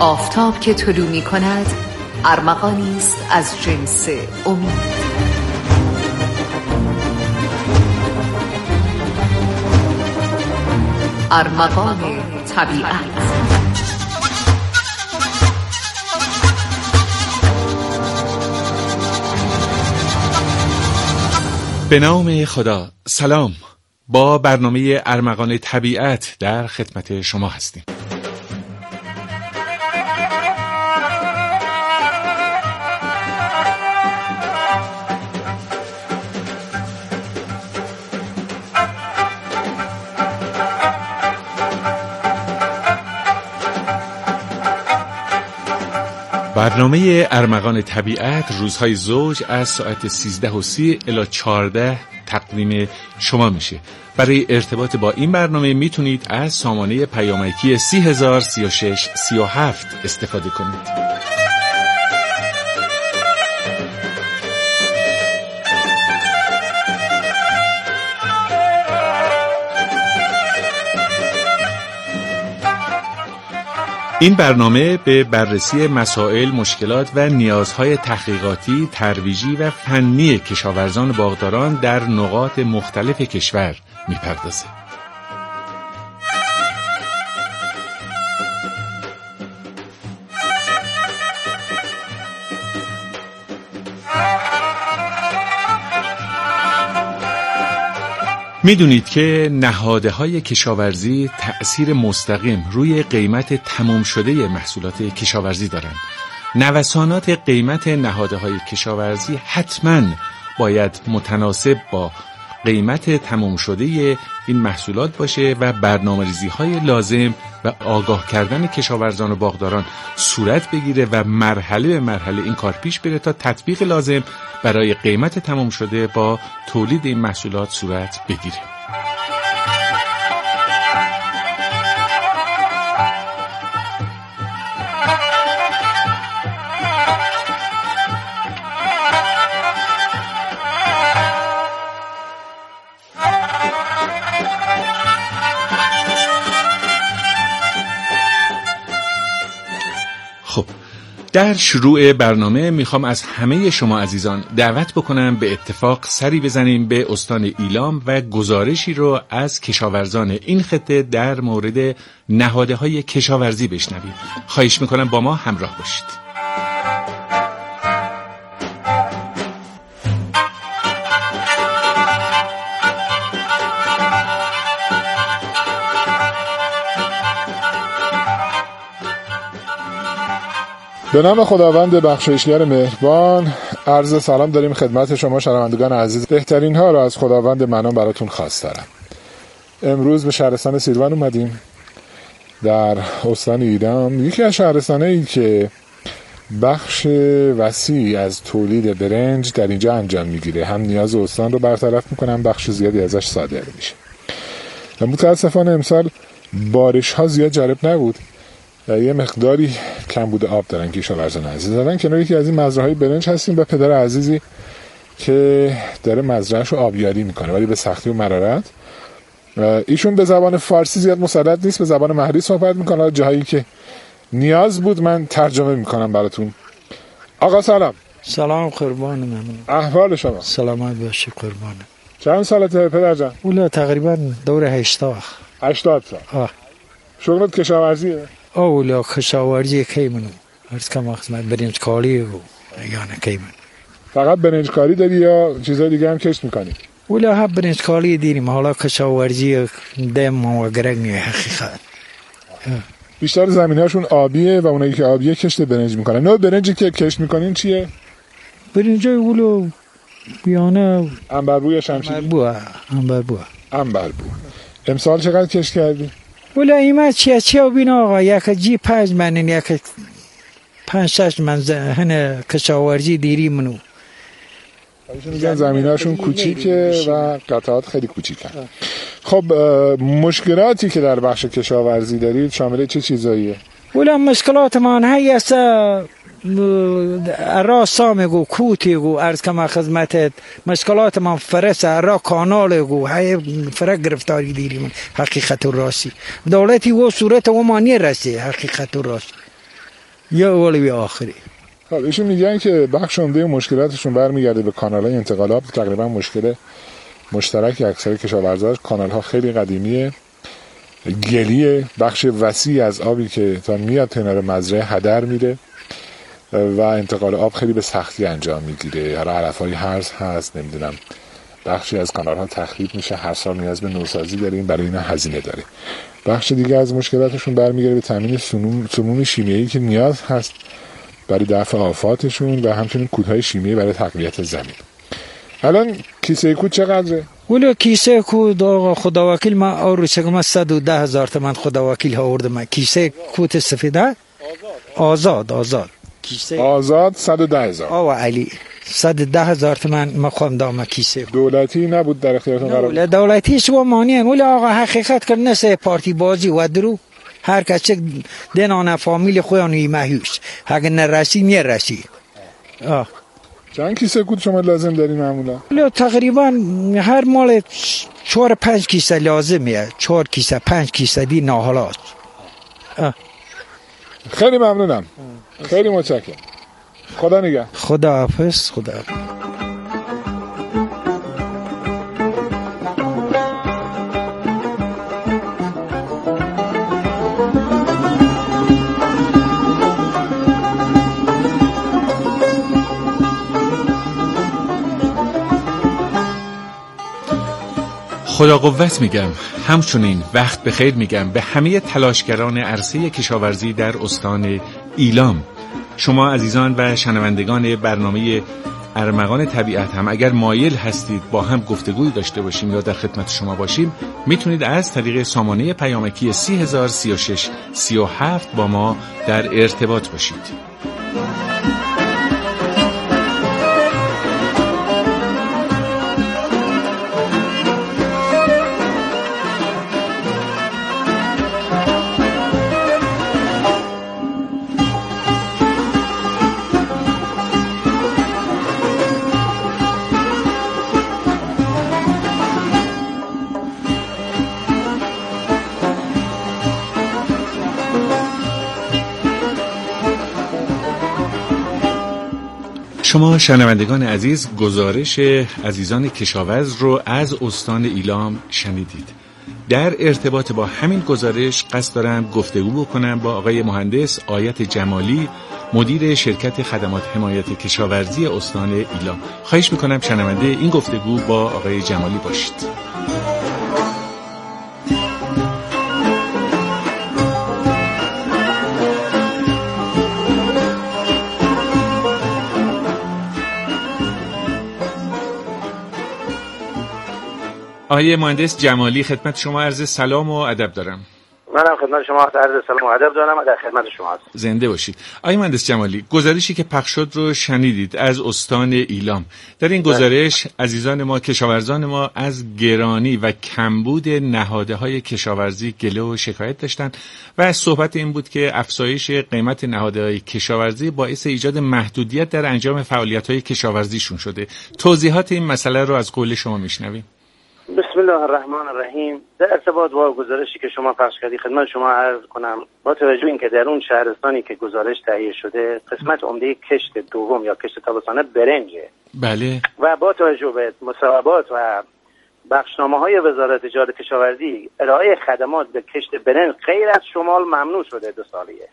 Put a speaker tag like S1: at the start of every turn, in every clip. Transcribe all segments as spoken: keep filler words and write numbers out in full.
S1: آفتاب که طلوع می کند ارمغانی است از جنس امید. ارمغان طبیعت.
S2: به نام خدا. سلام، با برنامه ارمغان طبیعت در خدمت شما هستیم. برنامه ارمغان طبیعت روزهای زوج از ساعت سیزده و سی الی چهارده تقدیم شما میشه. برای ارتباط با این برنامه میتونید از سامانه پیامکی سی هزار سی و شش سی و هفت استفاده کنید. این برنامه به بررسی مسائل، مشکلات و نیازهای تحقیقاتی، ترویجی و فنی کشاورزان و باغداران در نقاط مختلف کشور می‌پردازه. میدونید که نهادهای کشاورزی تأثیر مستقیم روی قیمت تمام شده محصولات کشاورزی دارند. نوسانات قیمت نهادهای کشاورزی حتماً باید متناسب با قیمت تمام شده این محصولات باشه و برنامه‌ریزی‌های لازم و آگاه کردن کشاورزان و باغداران صورت بگیره و مرحله به مرحله این کار پیش بره تا تطبیق لازم برای قیمت تمام شده با تولید این محصولات صورت بگیره. خب، در شروع برنامه میخوام از همه شما عزیزان دعوت بکنم به اتفاق سری بزنیم به استان ایلام و گزارشی رو از کشاورزان این خطه در مورد نهادهای کشاورزی بشنویم. خواهش میکنم با ما همراه باشید.
S3: به نام خداوند بخشایشگر مهربان، عرض سلام داریم خدمت شما شنوندگان عزیز. بهترین ها را از خداوند منان براتون خواست دارم. امروز به شهرستان سیروان اومدیم در استان ایلام، یکی از شهرستانایی که بخش وسیع از تولید برنج در اینجا انجام میگیره. هم نیاز استان رو برطرف میکنه، هم بخش زیادی ازش صادر میشه. و متاسفانه امسال بارش ها زیاد جالب نبود و یه مقداری کم بوده آب دارن کشاورزان عزیز. دارن کنار یکی از این مزرعه‌های برنج هستیم و پدر عزیزی که داره مزرعه‌ش رو آبیاری میکنه ولی به سختی و مرارت. ایشون به زبان فارسی زیاد مسلط نیست، به زبان محلی صحبت میکنه. جایی که نیاز بود من ترجمه میکنم براتون. آقا سلام.
S4: سلام قربان من.
S3: احوال شما؟
S4: سلامت باشی قربان.
S3: چند سالته پدر جان؟
S4: اولا تقریبا دور هشتاد.
S3: هشتاد سال.
S4: آه.
S3: شغلت کشاورزیه؟
S4: اولا کشاورزی کی منو عرض کنم خدمت برنج کاری و یعنی کی من.
S3: فقط برنج کاری داری یا چیزای دیگه هم کشت میکنی؟
S4: اولا هم برنج کاری داریم، حالا کشاورزی دم و گرگ نیه حقیقت.
S3: بیشتر زمینهاشون آبیه و اونایی که آبیه کشت برنج میکنن. نوع برنجی که کشت میکنین چیه؟
S4: برنج اولو بیانه
S3: عنبربو یا شمشیری؟
S4: عنبربو. عنبربو.
S3: عنبربو. امسال چقدر کشت کردی؟
S4: ولی ایمه چیه چیه بین آقا، یک جی پنج منن، یک پنج شش من هنه کشاورزی دیری منو.
S3: میگن زمیناشون کوچیکه و قطعات خیلی کوچیکن. خب مشکلاتی که در بخش کشاورزی دارید شامل چه چیزاییه؟
S4: ولی مشکلات من هست را سامگو کوتیگو عرض کما خدمتت مشکلات من فرس را کانالگو های فرق گرفتاری دیریم حقیقت و راستی دولتی و صورت و مانی رسی حقیقت و راست یا اولوی آخری.
S3: خب ایشون میگن که بخش عمده مشکلاتشون برمیگرده به کانال‌های انتقال آب. تقریبا مشکل مشترک اکثر کشاورزا، کانال‌ها خیلی قدیمیه، گلیه، بخش وسیعی از آبی که تا میاد کنار مزرعه هدر میره و انتقال آب خیلی به سختی انجام میگیره. حالا علف‌های هرز هست، نمیدونم بخشی از کانال‌ها تخریب میشه، هر سال نیاز به نوسازی داریم، برای اینا هزینه داره. بخش دیگه از مشکلاتشون برمیگره به تامین سموم سموم شیمیایی که نیاز هست برای دفع آفاتشون و همچنین کودهای شیمیایی برای تقویت زمین. الان کیسه کود چقدره؟
S4: ولی کیسه کود آقا خدا وکیل ما آروسه که ما صد و ده هزار تومن خدا وکیل ها آورده. من کیسه کود سفیده آزاد آزاد کیسه
S3: آزاد صد و ده هزار.
S4: آقا علی صد و ده هزار تومن ما خواهم دام کیسه
S3: دولتی نبود در اختیارتون قرار بود؟
S4: دولتی شما مانی ولی آقا حقیقت کردن سه پارتی بازی و درو هر کسی دنانه فامیل خویانوی مهیوش اگه نرسی میرسی. آه
S3: چند کیسه کود شما لازم دارین معمولا؟
S4: ولی تقریبا هر مال چهار پنج کیسه لازمیه، چهار کیسه پنج کیسه دی ناهالات.
S3: خیلی ممنونم، خیلی متشکرم، خدا نگه.
S4: خدا حافظ. خدا حافظ.
S2: خدا قوت میگم، همچنین وقت بخیر میگم به همه تلاشگران عرصه کشاورزی در استان ایلام. شما عزیزان و شنوندگان برنامه ارمغان طبیعت هم اگر مایل هستید با هم گفتگوی داشته باشیم یا در خدمت شما باشیم، میتونید از طریق سامانه پیامکی سی هزار سی و شش سی و هفت با ما در ارتباط باشید. شما شنوندگان عزیز گزارش عزیزان کشاورز رو از استان ایلام شنیدید. در ارتباط با همین گزارش قصد دارم گفتگو بکنم با آقای مهندس آیت جمالی، مدیر شرکت خدمات حمایت کشاورزی استان ایلام. خواهش میکنم شنونده این گفتگو با آقای جمالی باشید. آقای مهندس جمالی، خدمت شما عرض سلام و ادب دارم.
S5: منم خدمت شما عرض سلام و ادب دارم و در خدمت شما هستم.
S2: زنده باشید. آقای مهندس جمالی، گزارشی که پخش شد رو شنیدید از استان ایلام. در این گزارش عزیزان ما کشاورزان ما از گرانی و کمبود نهادهای کشاورزی گله و شکایت داشتن و از صحبت این بود که افزایش قیمت نهادهای کشاورزی باعث ایجاد محدودیت در انجام فعالیت‌های کشاورزیشون شده. توضیحات این مسئله رو از قول شما میشنویم.
S5: بسم الله الرحمن الرحیم. در ارتباط با گزارشی که شما پخش کردید خدمت شما عرض کنم با توجه اینکه در اون شهرستانی که گزارش تهیه شده قسمت عمده کشت دوم یا کشت تابستانه برنجه.
S2: بله.
S5: و با توجه به مصوبات و بخشنامه‌های وزارت تجارت کشاورزی ارائه خدمات به کشت برنج غیر از شمال ممنوع شده دو سالیه.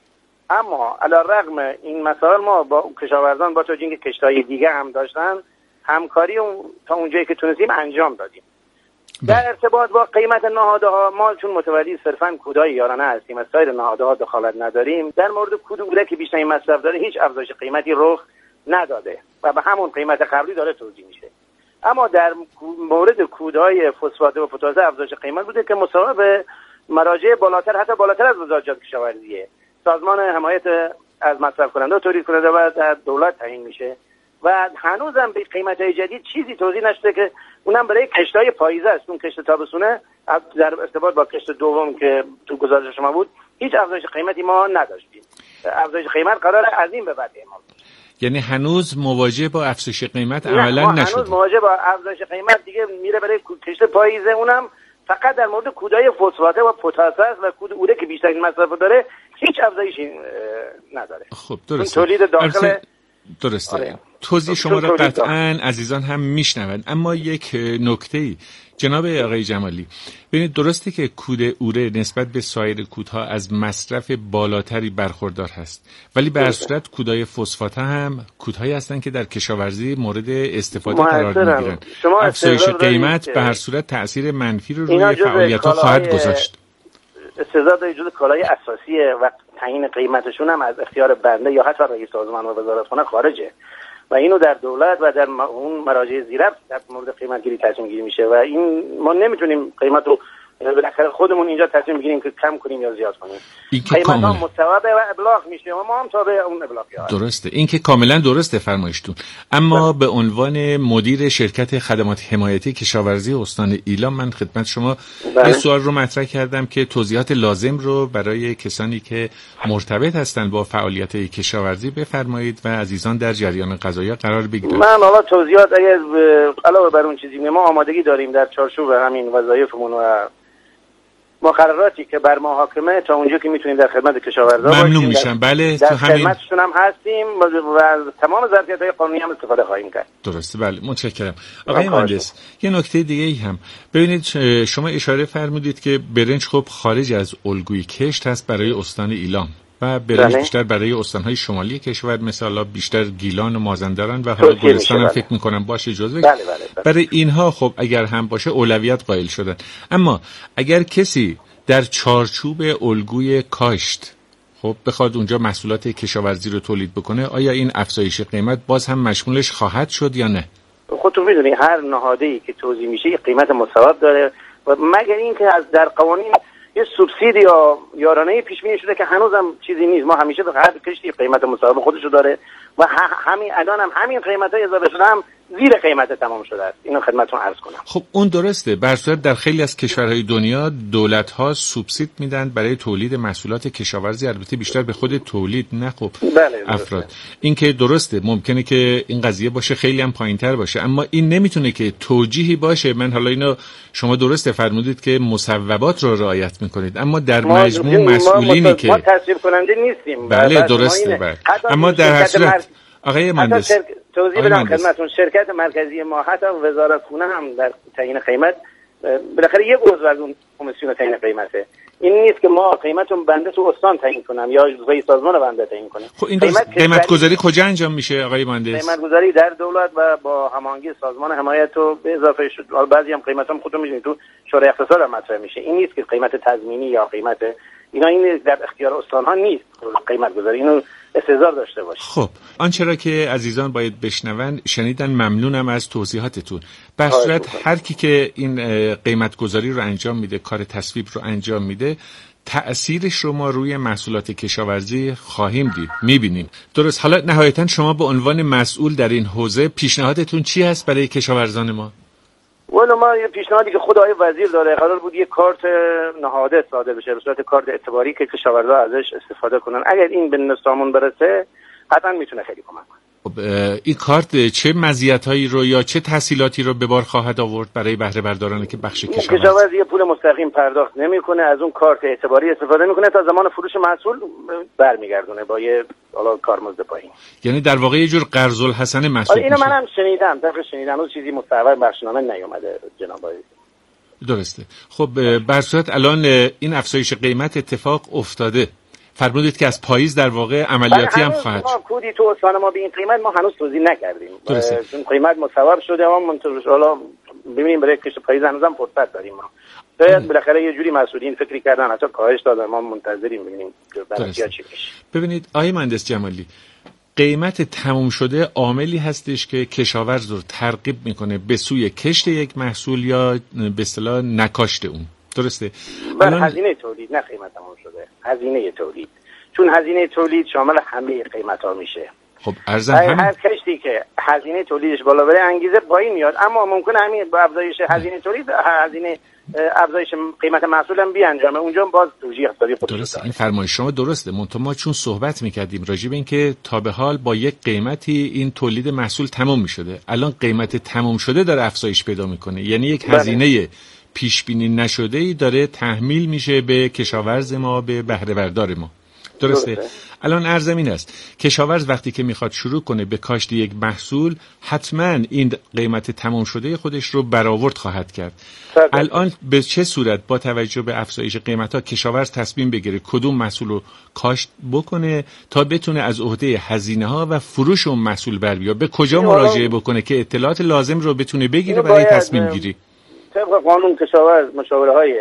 S5: اما علی الرغم این مسائل ما با کشاورزان با توجه اینکه کشت‌های دیگه هم داشتن همکاری اون تا اونجایی که تونستیم انجام دادیم. در ارتباط با قیمت نهادها ما چون متولی صرفاً کودای یارانه هستیم از سایر نهادها دخالت نداریم، در مورد کود بوده که بیشتر این مصرف داره هیچ افزایش قیمتی رخ نداده و به همون قیمت قبلی داره توزیع میشه. اما در مورد کودهای فسفات و پتاسه افزایش قیمت بوده که مصوب به مراجع بالاتر حتی بالاتر از وزارت تجارت کشاورزیه، سازمان حمایت از مصرف کننده و تولید کننده و در دولت تعیین میشه و هنوزم به قیمت‌های جدید چیزی توضیح نشده که اونم برای کشت‌های پاییزه است. اون کشت تابستونه در ارتباط با کشت دوم که تو گزارش شما بود هیچ افزایش قیمتی ما نداشتیم. افزایش قیمت قرار از این به بعد اعمال بشه.
S2: یعنی هنوز مواجه با افزایش قیمت عملا نشده.
S5: هنوز مواجه با افزایش قیمت دیگه میره برای کشت پاییزه، اونم فقط در مورد کودهای فسفات و پتاسه است و کود اوره که بیشترین مصرف داره هیچ افزایشی نداره.
S2: خب درسته.
S5: تولید داخل
S2: درسته.
S5: آره.
S2: توضیح شما را قطعاً عزیزان هم میشنوند، اما یک نکته‌ای جناب آقای جمالی، ببینید درسته که کود اوره نسبت به سایر کودها از مصرف بالاتری برخوردار هست، ولی به هر صورت کودهای فسفات هم کودهایی هستند که در کشاورزی مورد استفاده قرار میگیرند. افزایش قیمت به هر صورت تأثیر منفی رو روی فعالیت‌ها خواهد گذاشت.
S5: استعداد جزء کالای اساسیه و تعیین قیمتشون هم از اختیار بنده یا حتی رئیس سازمان و وزارتخانه خارجه و اینو در دولت و در اون مراجع زیرفت در مورد قیمت گیری تصمیم گیری میشه و این ما نمیتونیم قیمت رو بالاخره خودمون اینجا تصمیم بگیریم که کم کنیم یا زیاد کنیم. قیمت ها مستوعب و ابلاغ میشه و ما هم تابع اون ابلاغیات.
S2: درسته، این که کاملا درسته فرمایشتون. اما به عنوان مدیر شرکت خدمات حمایتی کشاورزی استان ایلام من خدمت شما این سوال رو مطرح کردم که توضیحات لازم رو برای کسانی که مرتبط هستند با فعالیت کشاورزی بفرمایید و عزیزان در جریان قضایا قرار بگیرند.
S5: من حالا توضیحات اگر علاوه بر اون چیزی ما آمادگی داریم در چارچوب همین وظایفمون و مقرراتی که بر ما حاکمه تا اونجا که میتونیم در خدمت کشاورزا باشیم.
S2: ممنون میشم. بله
S5: در خدمتشون هم هستیم و از تمام ظرفیت‌های قانونی هم استفاده خواهیم کرد.
S2: درسته، بله متشکرم. آقای مهندس یه نکته دیگه ای هم ببینید، شما اشاره فرمودید که برنج خب خارج از الگوی کشت هست برای استان ایلام و برنج بله. بیشتر برای استان‌های شمالی کشور مثلا بیشتر گیلان و مازندران و حالا گلستان هم فکر می‌کنم باشه جزو.
S5: بله بله بله.
S2: برای اینها خب اگر هم باشه اولویت قائل شدن. اما اگر کسی در چارچوب الگوی کاشت خب بخواد اونجا محصولات کشاورزی رو تولید بکنه، آیا این افزایش قیمت باز هم مشمولش خواهد شد یا نه؟
S5: خودتون می‌دونی هر نهاده‌ای که توزیع میشه یه قیمت مصوب داره و مگر اینکه از در قوانین یه سوبسیدی یا یارانه پیش بینی شده که هنوزم چیزی نیست. ما همیشه به هر کشتی قیمت مصوب خودشو داره و همین الان هم همین قیمت‌های اضافه شده هم زیر قیمت تمام شده است. اینو خدمتتون عرض کنم.
S2: خب اون درسته. به هر صورت در خیلی از کشورهای دنیا دولت‌ها سوبسید میدن برای تولید محصولات کشاورزی، البته بیشتر به خود تولید نه خب
S5: بله
S2: افراد. این که درسته، ممکنه که این قضیه باشه خیلی هم پایین‌تر باشه، اما این نمیتونه که توجیهی باشه. من حالا اینو شما درسته فرمودید که مصوبات رو رعایت میکنید، اما در مجموع مسئولینی که
S5: ما تصویب کننده نیستیم.
S2: بله درسته بله. اما در هر صورت آقای مهندس
S5: توضیح بدم خدمتتون، شرکت مرکزی ما حتی وزارتخونه هم در تعیین قیمت بالاخره یک عضو از اون کمیسیون تعیین قیمته. این نیست که ما قیمتون بنده تو استان تعیین کنم یا رئیس سازمان بنده تعیین کنه.
S2: خب این قیمت, قیمت گذاری کجا انجام میشه آقای مهندس؟
S5: قیمت گذاری در دولت و با هماهنگی سازمان حمایت و به اضافه شد بعضی هم قیمت هم خودتون میدونید تو شورای اقتصاد هم مطرح میشه. این نیست که قیمت تضمینی یا قیمت اینا این در اختیار استان ها نیست قیمت گذاری، اینو استحضار داشته باشه.
S2: خب آنچه را که عزیزان باید بشنون شنیدن. ممنونم از توضیحاتتون. به صورت هر کی که این قیمت گذاری رو انجام میده، کار تصویب رو انجام میده، تأثیرش رو ما روی محصولات کشاورزی خواهیم دید، میبینیم. درست. حالا نهایتا شما به عنوان مسئول در این حوزه پیشنهادتون چی هست برای کشاورزان ما؟
S5: والا ما یه پیشنهادی که خود آقای وزیر داره، قرار بود یه کارت نهاده صادر بشه به صورت کارت اعتباری که کشاورزا ازش استفاده کنن. اگر این به نصابمون برسه حتما میتونه خیلی کمک کنه.
S2: خب این کارت چه مزیتایی رو یا چه تسهیلاتی رو به بار خواهد آورد برای بهره بردارانی که بخش کشاورزی؟
S5: کشاورزی پول مستقیم پرداخت نمیکنه، از اون کارت اعتباری استفاده میکنه تا زمان فروش محصول برمیگردونه با یه حالا کارمزد پایین.
S2: یعنی در واقع یه جور قرض الحسنه محسوب میشه.
S5: اینو منم شنیدم، طبق شنیدم اون چیزی مستقر بخشنامه نیومده جناب آقای.
S2: درسته. خب به هر صورت الان این افزایش قیمت اتفاق افتاده. فرمودید که از پاییز در واقع عملیاتی هم خواهد شد.
S5: ما کودی تو استان ما به این قیمت ما هنوز توضیح نکردیم. چون قیمت مصوب شده اما منتظر حالا ببینیم برای کش پاییز هنوزم فرصت داریم ما. شاید بالاخره یه جوری مسئولین فکری کردن حتی کاهش دادن، ما منتظریم ببینیم برای چی میشه.
S2: ببینید آقای مهندس جمالی، قیمت تموم شده عاملی هستش که کشاورز رو ترغیب میکنه به سوی کشت یک محصول یا به اصطلاح نکاشت اون. درسته؟
S5: بر الان... هزینه تولید نه قیمت تمام شده، هزینه تولید، چون هزینه تولید شامل همه قیمت ها میشه.
S2: خب ارزم همین
S5: هر کشتی که هزینه تولیدش بالا بره انگیزه پایین میاد، اما ممکنه همین با افزایش هزینه تولید هزینه افزایش قیمت محصول هم بیانجامه، اونجا باز توجیه اقتصادی خودش
S2: درسته. این فرمایش شما درسته. منتها ما چون صحبت میکردیم راجع به این که تا به حال با یک قیمتی این تولید محصول تمام میشده، الان قیمت تمام شده داره افزایش پیدا میکنه، یعنی یک هزینه پیش بینی نشده‌ای داره تحمیل میشه به کشاورز ما، به بهره بردار ما. درسته؟ درسته. الان عرضم این است کشاورز وقتی که میخواد شروع کنه به کاشت یک محصول حتما این قیمت تمام شده خودش رو برآورد خواهد کرد. سرده. الان به چه صورت با توجه به افزایش قیمت‌ها کشاورز تصمیم بگیره کدوم محصول رو کاشت بکنه تا بتونه از عهده هزینه‌ها و فروش اون محصول بر بیاد؟ به کجا مراجعه بکنه که اطلاعات لازم رو بتونه بگیره برای تصمیم گیری؟
S5: طبق قانون کشاورز مشاوره‌های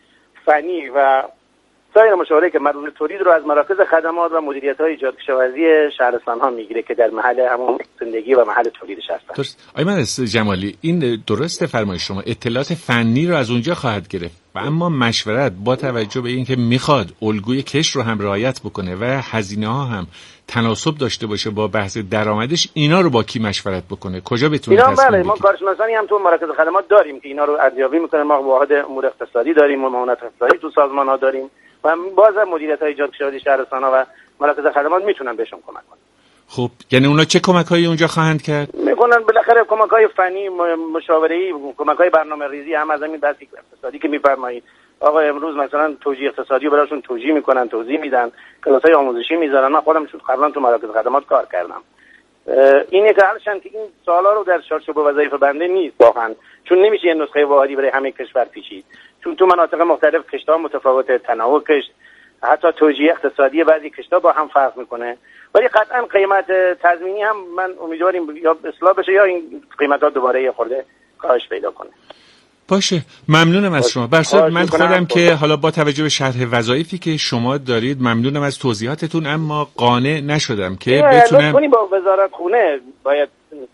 S5: فنی و سایر مشاوره که مربوط به تولید رو از مراکز خدمات و مدیریت‌های ایجاد کشاورزی شهرستان‌ها میگیره که در محل همون زندگی و محل تولیدش هستن.
S2: درست. آقای مهندس جمالی، این درست فرمایش شما، اطلاعات فنی رو از اونجا خواهد گرفت و اما مشورت با توجه به اینکه میخواد الگوی کشت رو هم رعایت بکنه و هزینه‌ها هم تناسب داشته باشه با بحث درآمدش، اینا رو با کی مشورت بکنه؟ کجا بتونه تصمیم بگیره؟
S5: بله، ما کارشناسانی هم تو مراکز خدمات داریم که اینا رو ارزیابی میکنه. ما واحد امور اقتصادی داریم و معاونت اقتصادی تو سازمان‌ها داریم و باز مدیریت‌های ایجاد کشاورزی شهرستان‌ها و مراکز خدمات میتونن بهشون کمک کنن.
S2: خب یعنی اونا چه کمک‌هایی اونجا خواهند کرد؟
S5: میکنن بالاخره کمک‌های فنی، مشاوره‌ای، کمک‌های برنامه‌ریزی، هم از همین بحث اقتصادی که می‌فرمایید. آقا امروز مثلا توجیه اقتصادی رو براشون توجیه میکنن، توضیح میدن، کلاس‌های آموزشی میذارن. من خودم قبلا تو مراکز خدمات کار کردم. اینه که هرچند که این سوالا رو در چارچوب وظایف بنده نیست واقعا، چون نمیشه یه نسخه واحدی برای همه کشور پیچید، چون تو مناطق مختلف کشت‌ها متفاوته، تنوع کشت، حتی توجیه اقتصادی بعضی کشت‌ها با هم فرق میکنه. ولی قطعا قیمت تضمینی هم من امیدواریم یا اصلاح بشه یا این قیمت‌ها دوباره یه خورده کاهش پیدا کنه.
S2: باشه، ممنونم از شما. برصورت من خودم که حالا با توجه به شرح وظایفی که شما دارید ممنونم از توضیحاتتون، اما قانع نشدم که بتونم
S5: کنی با وزارت خونه باید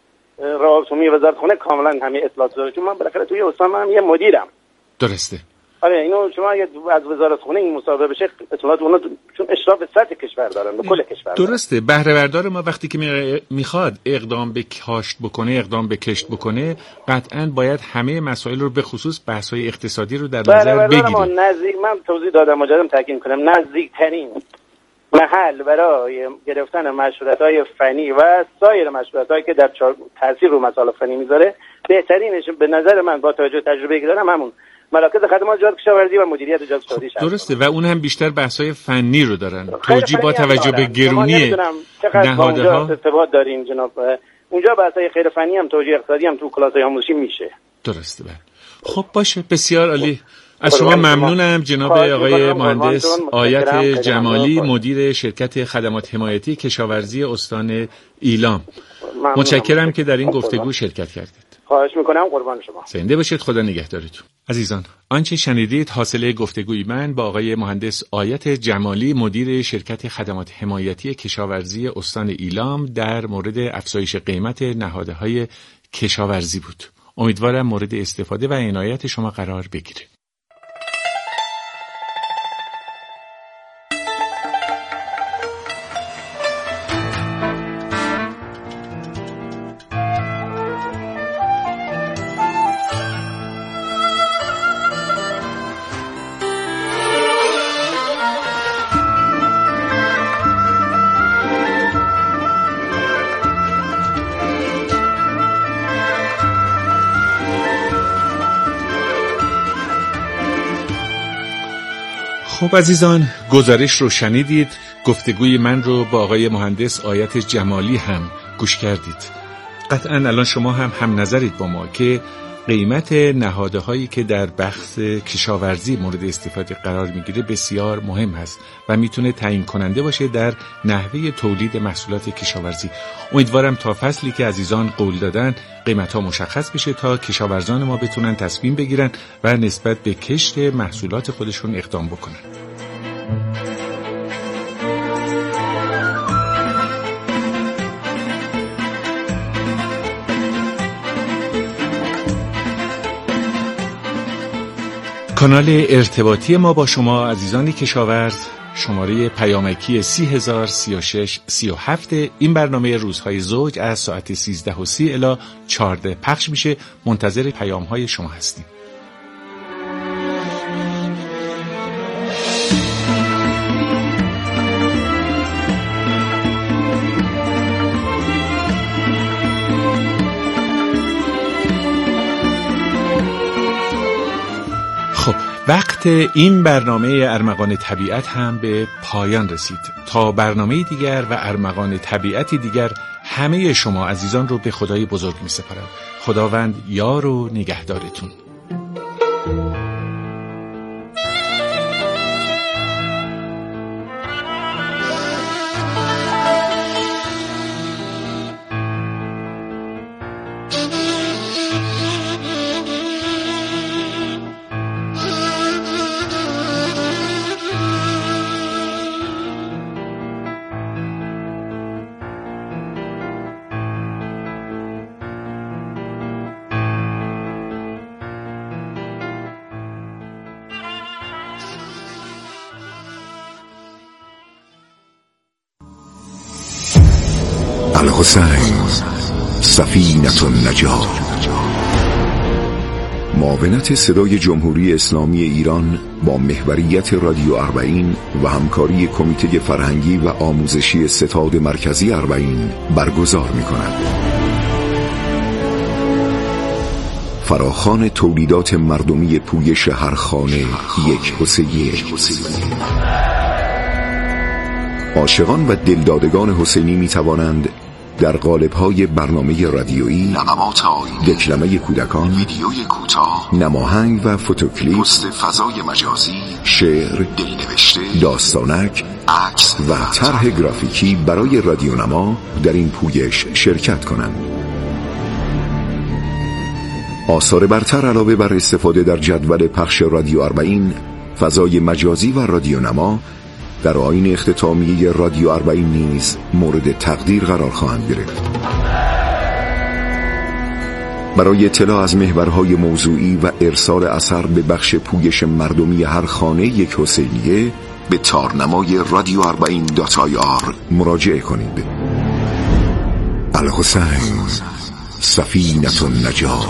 S5: رئاسمی وزارت خونه کاملا همه اطلاعات داره، چون من بالاخره توی استان من یه مدیرم.
S2: درسته.
S5: آره اینو شما اگه از وزارت خونه این مصاحبه بشه اطلاعات اون چون اشراف سطح کشور دارن به کل کشور.
S2: درسته. بهره بردار ما وقتی که میخواد اقدام به کاشت بکنه، اقدام به کشت بکنه، قطعاً باید همه مسائل رو به خصوص بحث‌های اقتصادی رو در نظر بگیره.
S5: ما نزدیک من توضیح دادم، مجدداً تاکید کنم، نزدیکترین محل برای گرفتن مشورت‌های فنی و سایر مشورت‌هایی که در تاثیر رو مسائل فنی میذاره، بهترینش به نظر من با توجه تجربه که دارم همون مراکز خدمات ایجاد کشاورزی و مدیریت ایجاد کشاورزی هست.
S2: درسته و اون هم بیشتر بحث‌های فنی رو دارن. توجیه با توجه به گرونی نهادها
S5: ارتباط داریم جناب. اونجا بحث‌های غیر فنی هم توجیه اقتصادی هم تو کلاس‌های آموزشی میشه.
S2: درسته. خب باشه، بسیار عالی. از شما ممنونم جناب آقای مهندس آیت جمالی، مدیر شرکت خدمات حمایتی کشاورزی استان ایلام. متشکرم که در این گفتگو شرکت کردید.
S5: خواهش میکنم، قربان شما.
S2: زنده باشید، خدا نگهدارتون. عزیزان، آنچه شنیدید حاصل گفتگوی من با آقای مهندس آیت جمالی، مدیر شرکت خدمات حمایتی کشاورزی استان ایلام در مورد افزایش قیمت نهادهای کشاورزی بود. امیدوارم مورد استفاده و عنایت شما قرار بگیره. خب عزیزان، گزارش رو شنیدید، گفتگوی من رو با آقای مهندس آیت جمالی هم گوش کردید. قطعاً الان شما هم هم نظرید با ما که قیمت نهادهایی که در بخش کشاورزی مورد استفاده قرار میگیره بسیار مهم هست و میتونه تعیین کننده باشه در نحوه تولید محصولات کشاورزی. امیدوارم تا فصلی که عزیزان قول دادن قیمت‌ها مشخص بشه تا کشاورزان ما بتونن تصمیم بگیرن و نسبت به کشت محصولات خودشون اقدام بکنن. کانال ارتباطی ما با شما عزیزان کشاورز شماره پیامکی سی هزار سی و شش سی و هفت. این برنامه روزهای زوج از ساعت سیزده و سی الی چهارده پخش میشه. منتظر پیام های شما هستیم. خب وقت این برنامه ارمغان طبیعت هم به پایان رسید. تا برنامه دیگر و ارمغان طبیعتی دیگر همه شما عزیزان رو به خدای بزرگ می سپارم. خداوند یار و نگهدارتون.
S6: الحسین سفینة النجاة. معاونت صدای جمهوری اسلامی ایران با محوریت رادیو اربعین و همکاری کمیته فرهنگی و آموزشی ستاد مرکزی اربعین برگزار می‌کند. فراخوان تولیدات مردمی پویش هر خانه یک حسینی. عاشقان و دلدادگان حسینی می توانند در قالب‌های برنامه رادیویی، نغمات آیینی، دکلمه کودکان، ویدیوی کوتاه، نماهنگ و فوتوکلیپ، پست فضای مجازی، شعر، دلنوشته، داستانک، عکس و طرح گرافیکی برای رادیونما در این پویش شرکت کنند. آثار برتر علاوه بر استفاده در جدول پخش رادیو اربعین، فضای مجازی و رادیونما در آیین اختتامیه رادیو اربعین نیز مورد تقدیر قرار خواهند گرفت. برای اطلاع از محورهای موضوعی و ارسال اثر به بخش پویش مردمی هر خانه یک حسینیه به تارنمای رادیو اربعین دات آی آر مراجعه کنید. الحسین سفینة النجاة.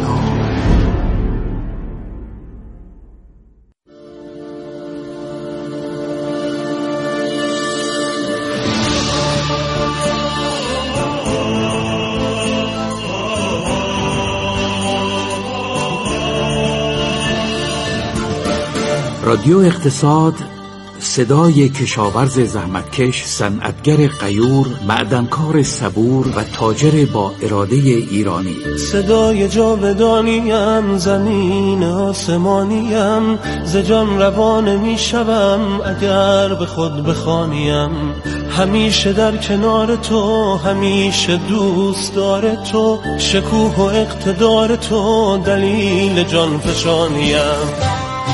S7: رادیو اقتصاد، صدای کشاورز زحمتکش، صنعتگر غیور، معدنکار صبور و تاجر با اراده ایرانی.
S8: صدای جاودانیم، زمین آسمانیم، ز جان روان می شوم اگر به خود بخوانیم. همیشه در کنار تو، همیشه دوست دار تو، شکوه و اقتدار تو دلیل جان فشانیم.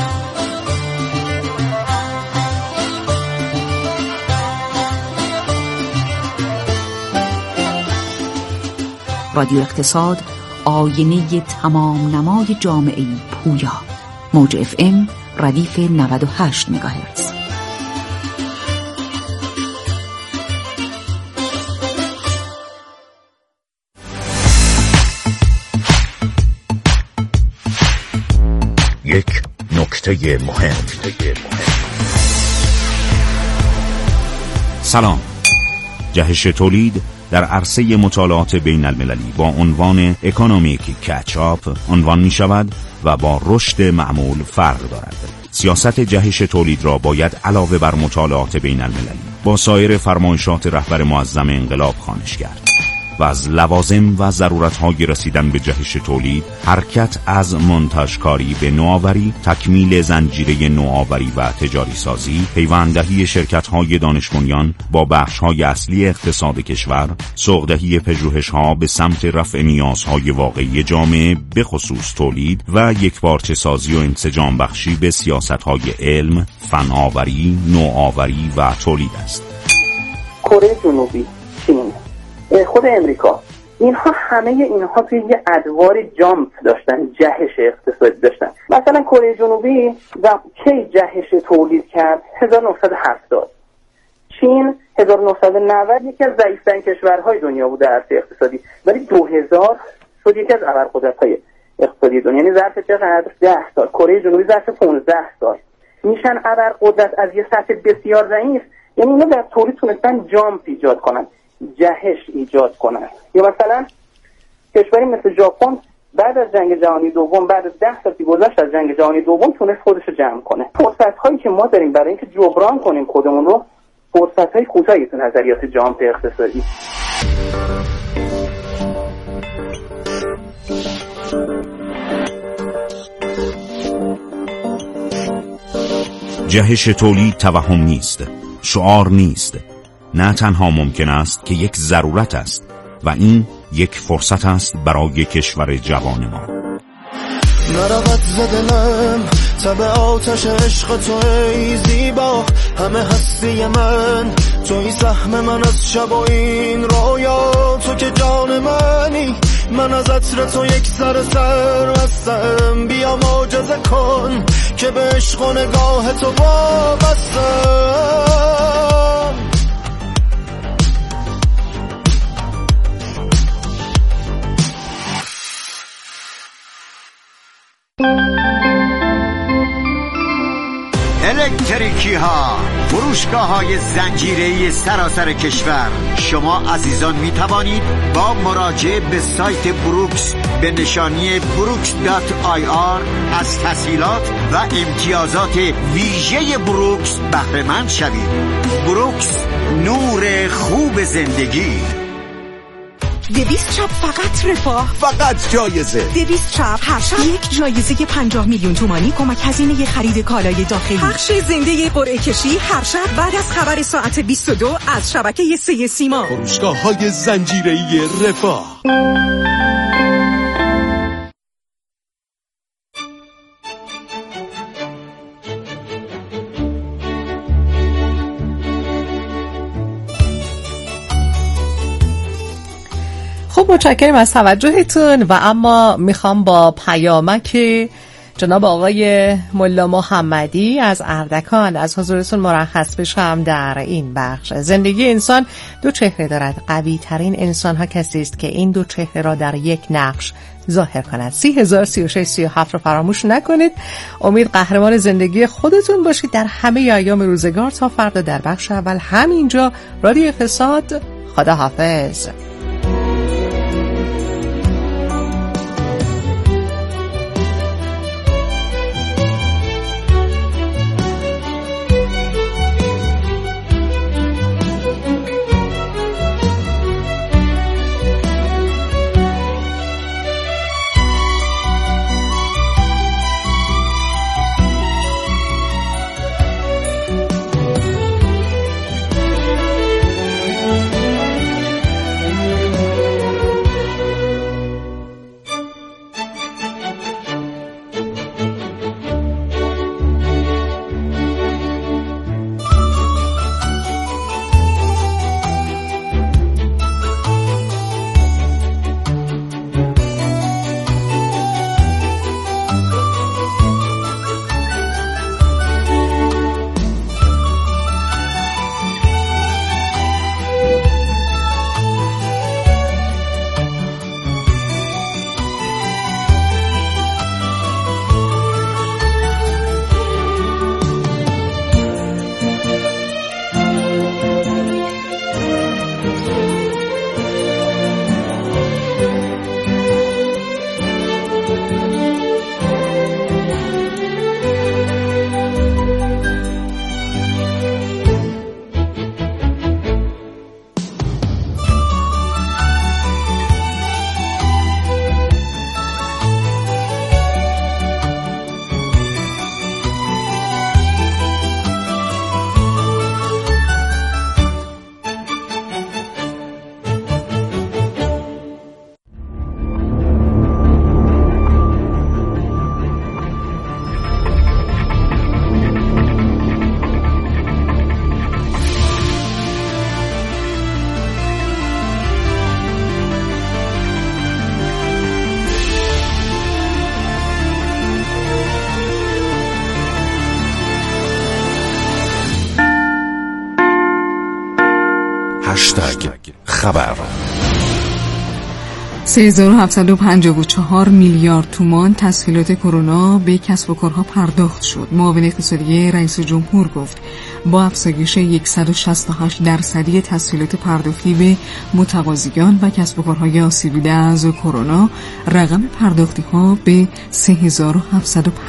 S9: رادیو اقتصاد، آینه تمام نمای جامعه پویا. موج اف ام ردیف نود و هشت مگاهرتز.
S6: یک نکته مهم.
S10: سلام. جهش تولید در عرصه مطالعات بین المللی با عنوان اکونومیک کچاپ عنوان می شود و با رشد معمول فرق دارد. سیاست جهش تولید را باید علاوه بر مطالعات بین المللی با سایر فرمایشات رهبر معظم انقلاب خوانش کرد و از لوازم و ضرورت‌های رسیدن به جهش تولید، حرکت از منتج‌کاری به نوآوری، تکمیل زنجیره نوآوری و تجاری سازی، پیونددهی شرکت‌های دانش بنیان با بخش‌های اصلی اقتصاد کشور، سوق‌دهی پژوهش‌ها به سمت رفع نیازهای واقعی جامعه به خصوص تولید و یکپارچه سازی و انسجام بخشی به سیاست‌های علم، فناوری، نوآوری و تولید است.
S5: کره جنوبی، چین، خود امریکا، اینها همه اینها توی یه ادوار جامپ داشتن، جهش اقتصادی داشتن. مثلا کره جنوبی و کی جهش تولید کرد؟ هزار و نهصد و هفتاد. چین هزار و نهصد و نود یکی از ضعیف‌ترین کشورهای دنیا بود در عرصه اقتصادی، ولی دو هزار شد یکی از ابرقدرت‌های اقتصادی دنیا. یعنی ظرف چقدر؟ ده سال. کره جنوبی ظرف پانزده سال میشن ابرقدرت از یه سطح بسیار ضعیف. یعنی اینا در تولید تونستن جامپ ایجاد کنن، جهش ایجاد کنن. یا مثلا کشوری مثل ژاپن بعد از جنگ جهانی دوم، بعد از ده سال که گذشت از جنگ جهانی دوم، تونست خودش رو جمع کنه. فرصت‌هایی که ما داریم برای اینکه جبران کنیم خودمون رو، فرصت‌های کوتاهی تو نظریات جامعه اقتصادی.
S10: جهش تولید توهم نیست، شعار نیست، نه تنها ممکن است که یک ضرورت است و این یک فرصت است برای کشور جوان ما.
S8: نرود زدنم تب آتش عشق تو ای زیبا، همه هستی من توی سهم من از شب و این رویا، تو که جان منی، من از عطر تو یک سر سر هستم، بیا معجزه کن که به عشق و نگاه تو وابستم.
S11: الکتریکی ها، فروشگاه های زنجیره‌ای سراسر کشور. شما عزیزان می توانید با مراجعه به سایت بروکس به نشانی بروکس دات آی آر از تسهیلات و امتیازات ویژه بروکس بهره مند شوید. بروکس، نور خوب زندگی.
S12: دویست شب فقط رفاه،
S11: فقط جایزه.
S12: دویست شب هر شب یک جایزه پنجاه میلیون تومانی کمک هزینه خرید کالای داخلی. پخش زنده قرعه کشی هر شب بعد از خبر ساعت بیست و دو از شبکه سه سیما.
S11: فروشگاه های زنجیره‌ای رفاه.
S13: خب متشکرم از توجهتون و اما میخوام با پیامک جناب آقای ملا محمدی از اردکان از حضورتون مرخص بشم در این بخش. زندگی انسان دو چهره دارد، قوی ترین انسان ها کسی است که این دو چهره را در یک نقش ظاهر کند. سی هزار سی و شش سی و هفت رو فراموش نکنید. امید قهرمان زندگی خودتون باشید در همه ایام روزگار. تا فردا در بخش اول همینجا رادیو اقتصاد. خدا حافظ.
S6: هشتگ خبر.
S14: سه هزار و هفتصد و پنجاه و چهار میلیارد تومان تسهیلات کرونا به کسب و کارها پرداخت شد. معاون اقتصادی رئیس جمهور گفت با افزایش صد و شصت و هشت درصدی تسهیلات پرداختی به متقاضیان و کسب و کارهای آسیب دیده از کرونا، رقم پرداختی ها به سه هزار و هفتصد و